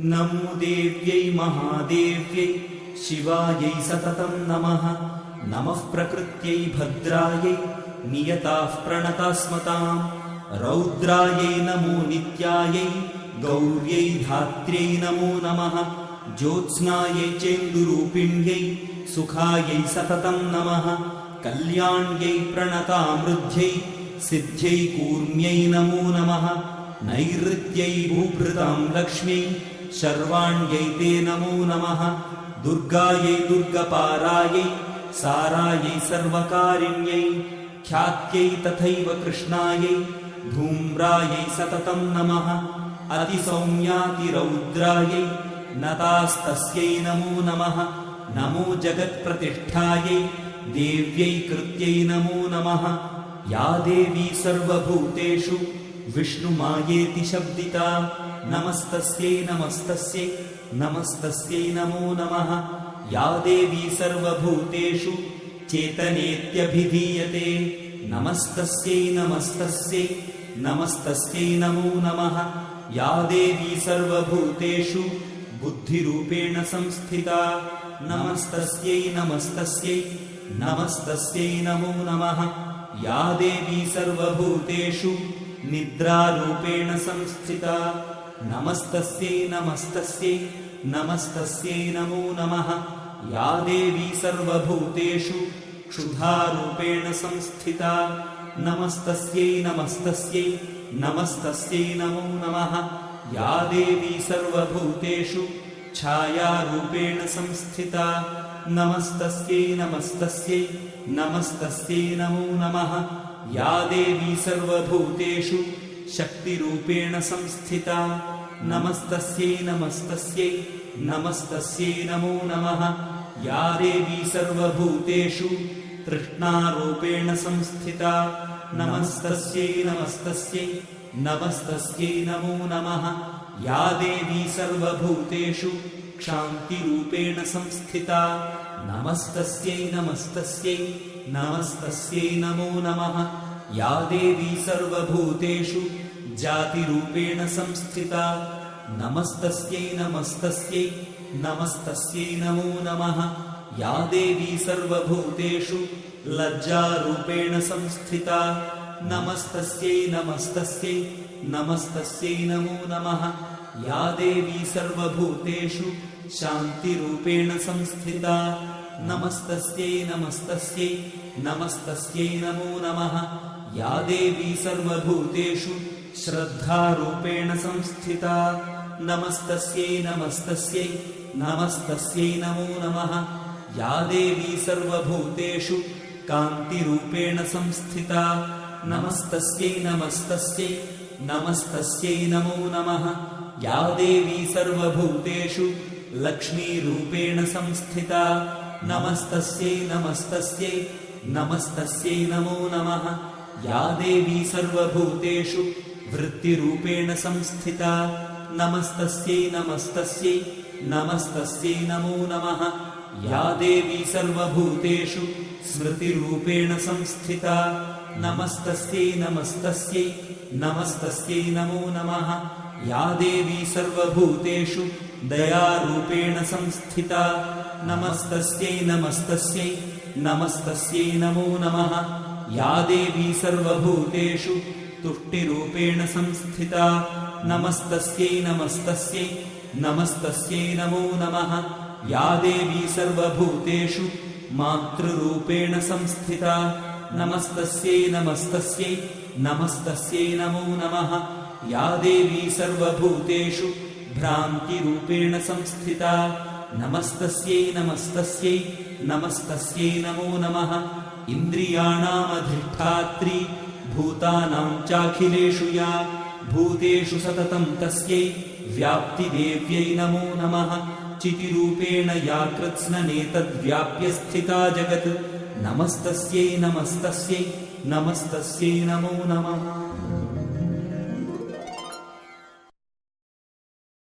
नमो देव्यै महादेव्यै शिवायै सततं नमः। नमः प्रकृत्यै भद्रायै नियताः प्रणतास्मताम्। रौद्रायै नमो नित्यायै गौर्यै धात्र्यै नमो नमः। ज्योत्स्नायै चेन्दुरूपिण्यै सुखायै सततं नमः। कल्याण्यै प्रणतामृद्ध्यै सिद्ध्यै कूर्म्यै नमो नमः। नैऋत्यै भूभृतां लक्ष्म्यै शर्वाण्यै ते नमो नमः। दुर्गायै दुर्गपारायै सारायै सर्वकारिण्यै ख्यात्यै तथैव कृष्णायै धूम्रायै सततं नमः। अतिसौम्यातिरौद्रायै नतास्तस्यै नमो नमः। नमो जगत्प्रतिष्ठायै देव्यै कृत्यै नमो नमः। या देवी सर्वभूतेषु विष्णुमायेति शब्दिता नमस्तस्यै नमस्तस्यै नमस्तस्यै नमो नमः। या देवी सर्वभूतेषु चेतनेत्यभिधीयते नमस्तस्यै नमस्तस्यै नमस्तस्यै नमो नमः। या देवी सर्वभूतेषु बुद्धिरूपेण संस्थिता नमस्तस्यै नमस्तस्यै नमस्तस्यै नमो नमः। या देवी सर्वभूतेषु निद्रारूपेण संस्थिता नमस्तस्यै नमस्तस्यै नमस्तस्यै नमो नमः। या देवी सर्वभूतेषु क्षुधारूपेण संस्थिता नमस्तस्यै नमस्तस्यै नमस्तस्यै नमो नमः। या देवी सर्वभूतेषु छायारूपेण संस्थिता नमस्तस्यै नमस्तस्यै नमस्तस्यै नमो नमः। या देवी सर्वभूतेषु शक्तिरूपेण संस्थिता नमस्तस्यै नमस्तस्यै नमस्तस्यै नमो नमः। या देवी सर्वभूतेषु तृष्णारूपेण संस्थिता नमस्तस्यै नमस्तस्यै नमस्तस्यै नमो नमः। या देवी सर्वभूतेषु क्षान्तिरूपेण संस्थिता नमस्तस्यै नमस्तस्यै नमस्तस्यै नमो नमः। या देवी सर्वभूतेषु जातिरूपेण संस्थिता नमस्तस्यै नमस्तस्यै नमस्तस्यै नमो नमः। या देवी सर्वभूतेषु लज्जारूपेण संस्थिता नमस्तस्यै नमस्तस्यै नमस्तस्यै नमो नमः। या देवी सर्वभूतेषु शान्तिरूपेण संस्थिता नमस्तस्यै नमस्तस्यै नमस्तस्यै नमो नमः। या देवी सर्वभूतेषु श्रद्धारूपेण संस्थिता नमस्तस्यै नमस्तस्यै नमस्तस्यै नमो नमः। या देवी सर्वभूतेषु कान्तिरूपेण संस्थिता नमस्तस्यै नमस्तस्यै नमस्तस्यै नमो नमः। या देवी सर्वभूतेषु लक्ष्मीरूपेण संस्थिता नमस्तस्यै नमस्तस्यै नमस्तस्यै नमो नमः। या देवी सर्वभूतेषु वृत्तिरूपेण संस्थिता नमस्तस्यै नमस्तस्यै नमस्तस्यै नमो नमः। या देवी सर्वभूतेषु स्मृतिरूपेण संस्थिता नमस्तस्यै नमस्तस्यै नमस्तस्यै नमो नमः। या देवी सर्वभूतेषु दयारूपेण संस्थिता नमस्तस्यै नमस्तस्यै नमस्तस्यै नमो नमः। या देवी सर्वभूतेषु तुष्टिरूपेण संस्थिता नमस्तस्यै नमस्तस्यै नमस्तस्यै नमो नमः। या देवी सर्वभूतेषु मातृरूपेण संस्थिता नमस्तस्यै नमस्तस्यै नमस्तस्यै नमो नमः। या देवी सर्वभूतेषु भ्रान्तिरूपेण संस्थिता नमस्तस्यै नमस्तस्यै नमस्तस्यै नमो नमः। इन्द्रियाणामधिष्ठात्री भूतानां चाखिलेषु या भूतेषु सततं तस्यै व्याप्तिदेव्यै नमो नमः। चितिरूपेण या कृत्स्ननेतद्व्याप्य स्थिता जगत् नमस्तस्यै नमस्तस्यै नमस्तस्यै नमो नमः।